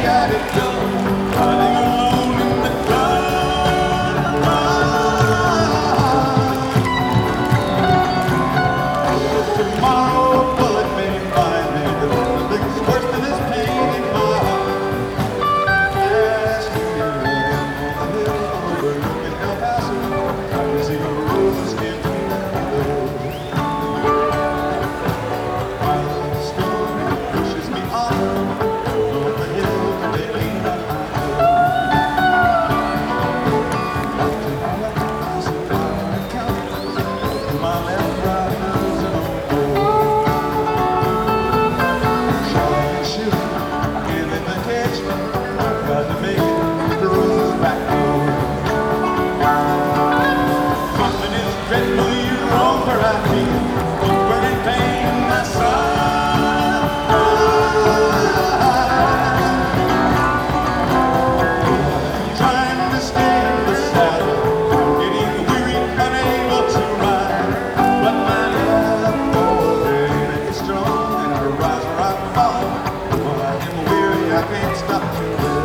got it done. Riding alone in the dark. Tomorrow a bullet may find me, but nothing's worse than this pain in my heart. Yes, here on the hill overlooking El Paso, I can see the roses in the meadow. While the storm pushes me on the hill today, lean on my my left, right, nose, and on board. Shot and shoot, and in the catch, tried to make it through the back door. Something is dreadfully wrong where I feel, burning pain in my side. Trying to stay in the saddle, getting weary, unable to ride. But my left foreleg is strong, and I rise or I fall. Well, I am weary, I can't stop to